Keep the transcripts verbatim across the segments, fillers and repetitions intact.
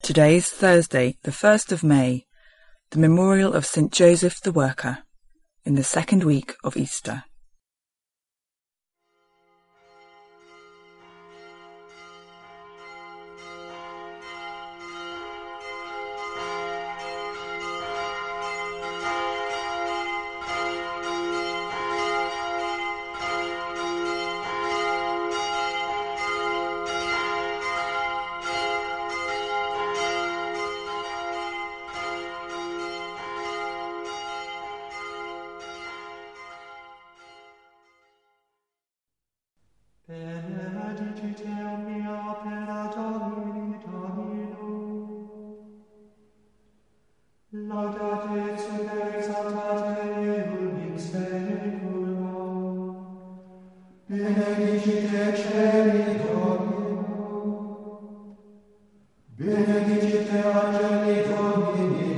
Today is Thursday, the first of May, the memorial of Saint Joseph the Worker, in the second week of Easter. Benedicite omnia opera Domini Domino. Laudate et super exaltate eum in saeculum. Benedicite celi Domino. Benedicite angeli Domini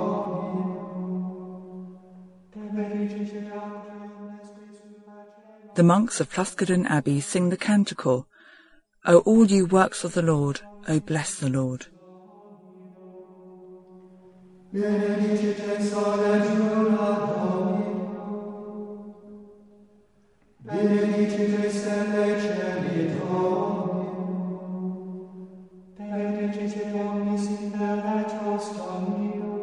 Domino. Benedicite angeli. The monks of Pluscaden Abbey sing the canticle, O all you works of the Lord, O bless the Lord. Benedicite solet luna Domino. Benedicite stelle celi Domino. Benedicite omnis imperators Domino.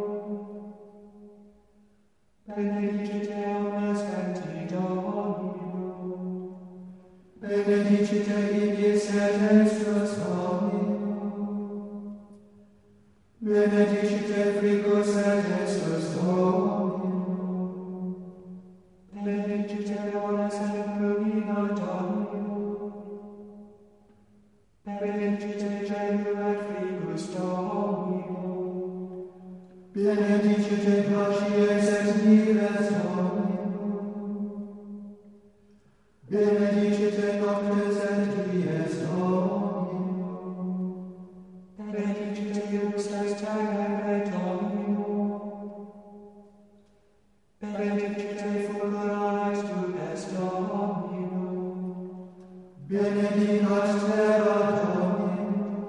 Benedicite omnes genti Domino. Benedicite igies et extras Domino. Benedicite frigos et extras Domino. Benedicite oras et lumina Domino. Benedicite genio et frigus Domino. Benedicite facies et nives Domino. Benedicite noctes et dies Domino. Benedicite iustas terrae Domino. Benedicite fulgura et dunes Domino. Benedicat terra Domino.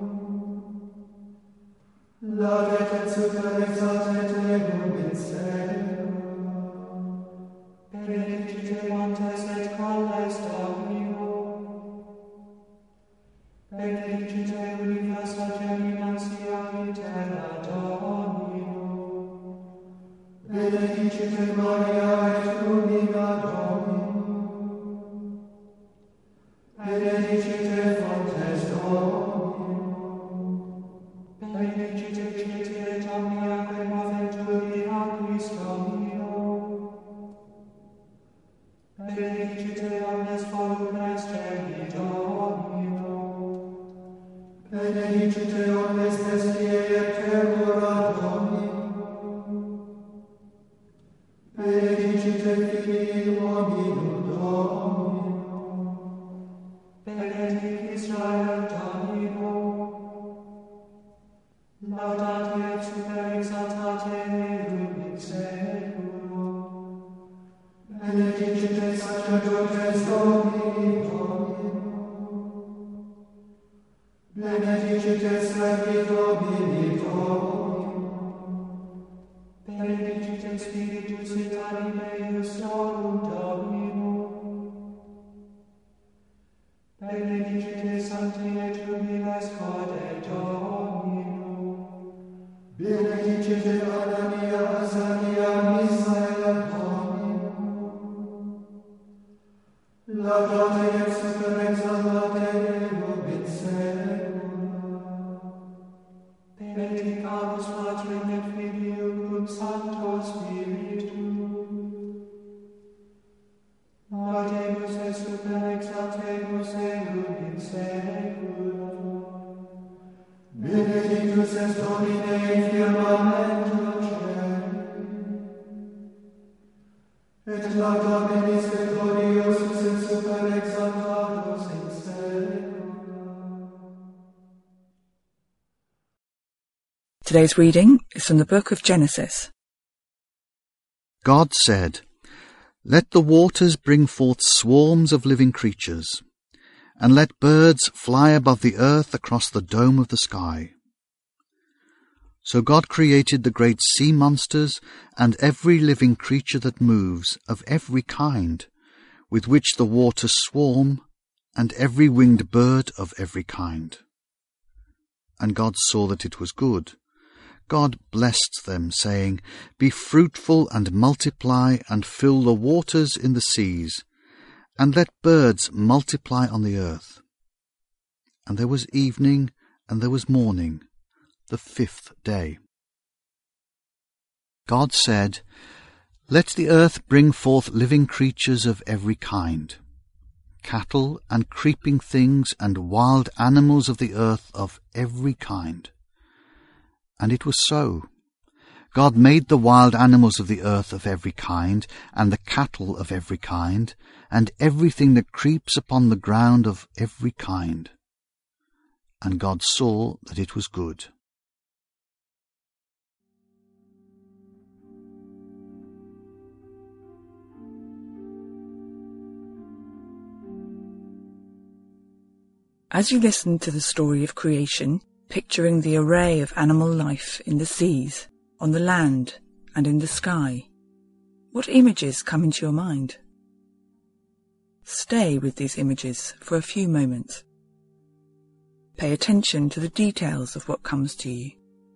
Laudet et super exaltet eum in saeculum. Benedicite montes et colles Domino. Benedicite universa germinantia in terra Domino. Benedicite Maria et lumina Domino. Benedicite fontes Domino. Benedicite ceti et omnia que moventur in aquis Domino. Benedicite omnes volumes celi Domino. Benedicite omnes bestiae et terrora Domino. Benedicite filii hominum Domino. Benedic Israel Domino. Laudate et super exaltate eum in saeculum. Benedicite sacerdotes Domini Domino. Benedicite servi Domini Domino. Benedicite Spiritus et animeus Domum Domino. Benedicite Sancti et Jubiles Corde Domino. Benedicite Anania, Azania, Misael Domino. Laudate et super exaltate eum in saeculum. Benedicamus Patrem et Filium cum Sancto Spiritu. Laudemus et super exaltemus eum in saeculum. Benedictus est Domine in firmamento celi. Et laudamus et gloriosus et super exaltatus in saeculum. Today's reading is from the book of Genesis. God said, Let the waters bring forth swarms of living creatures, and let birds fly above the earth across the dome of the sky. So God created the great sea monsters and every living creature that moves, of every kind, with which the waters swarm, and every winged bird of every kind. And God saw that it was good. God blessed them, saying, Be fruitful and multiply, and fill the waters in the seas, and let birds multiply on the earth. And there was evening, and there was morning, the fifth day. God said, Let the earth bring forth living creatures of every kind, cattle and creeping things and wild animals of the earth of every kind. And it was so. God made the wild animals of the earth of every kind, and the cattle of every kind, and everything that creeps upon the ground of every kind. And God saw that it was good. As you listen to the story of creation, picturing the array of animal life in the seas, on the land, and in the sky, what images come into your mind? Stay with these images for a few moments. Pay attention to the details of what comes to you.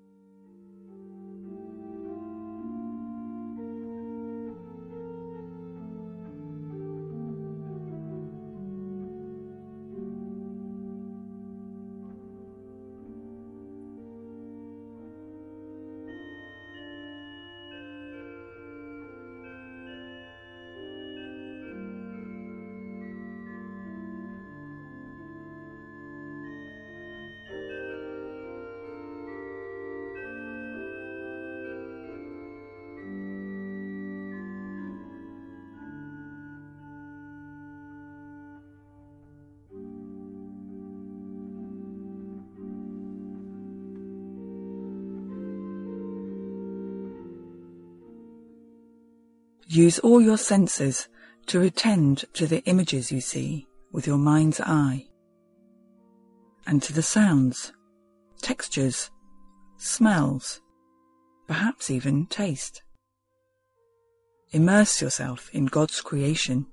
Use all your senses to attend to the images you see with your mind's eye, and to the sounds, textures, smells, perhaps even taste. Immerse yourself in God's creation.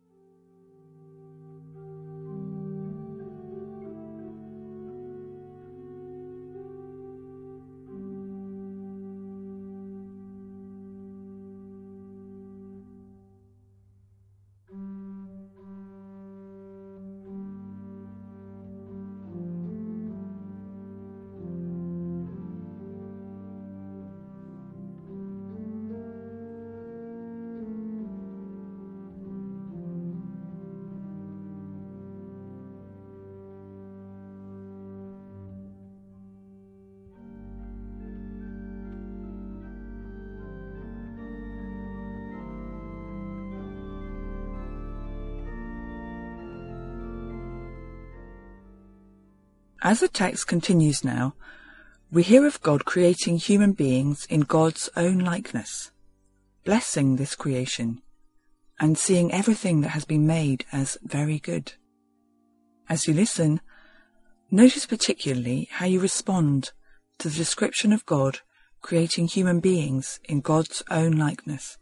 As the text continues now, we hear of God creating human beings in God's own likeness, blessing this creation, and seeing everything that has been made as very good. As you listen, notice particularly how you respond to the description of God creating human beings in God's own likeness.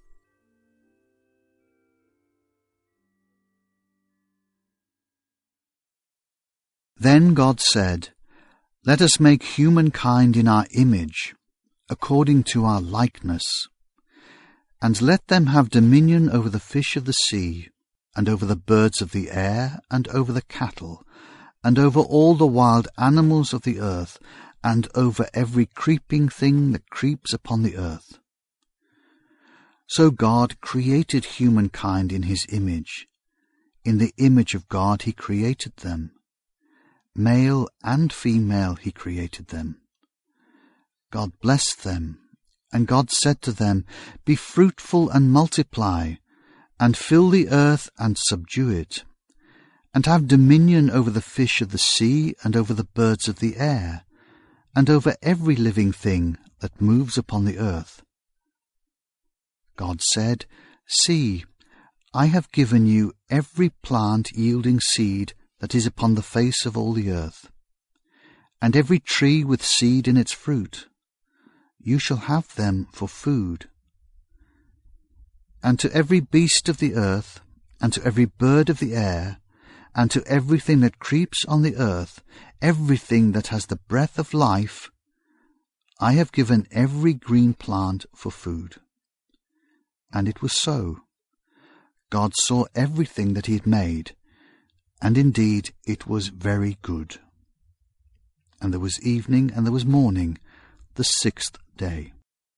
Then God said, Let us make humankind in our image, according to our likeness, and let them have dominion over the fish of the sea, and over the birds of the air, and over the cattle, and over all the wild animals of the earth, and over every creeping thing that creeps upon the earth. So God created humankind in his image. In the image of God he created them. Male and female he created them. God blessed them, and God said to them, Be fruitful and multiply, and fill the earth and subdue it, and have dominion over the fish of the sea, and over the birds of the air, and over every living thing that moves upon the earth. God said, See, I have given you every plant yielding seed that is upon the face of all the earth, and every tree with seed in its fruit. you shall have them for food. And to every beast of the earth, and to every bird of the air, and to everything that creeps on the earth, everything that has the breath of life, I have given every green plant for food. And it was so. God saw everything that he had made, and indeed it was very good. And there was evening and there was morning, the sixth day.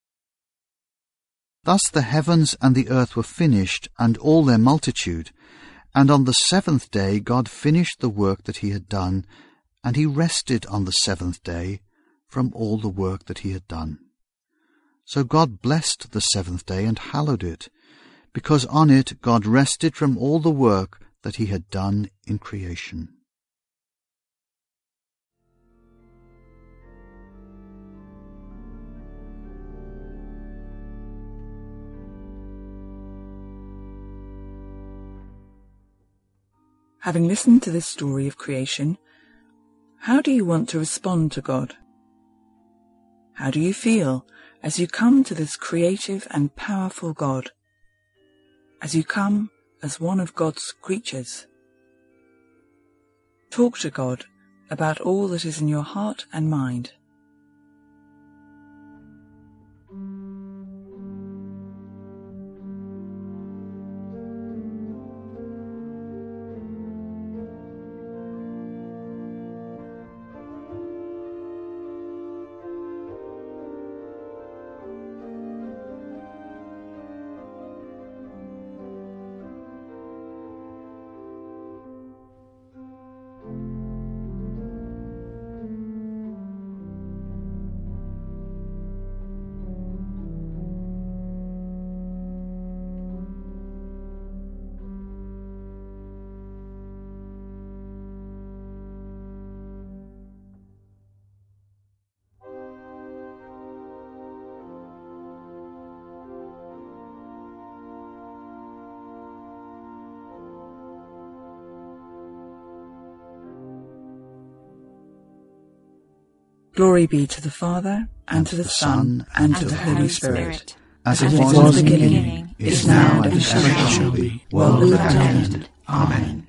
Thus the heavens and the earth were finished, and all their multitude. And on the seventh day God finished the work that he had done, and he rested on the seventh day from all the work that he had done. So God blessed the seventh day and hallowed it, because on it God rested from all the work that he had done in creation. Having listened to this story of creation, how do you want to respond to God? How do you feel as you come to this creative and powerful God? As you come as one of God's creatures? Talk to God about all that is in your heart and mind. Glory be to the Father, and, and to the, the Son, and, and to the Holy Spirit, Spirit as it was was in the beginning, beginning is now, and ever shall be, world without end. Amen.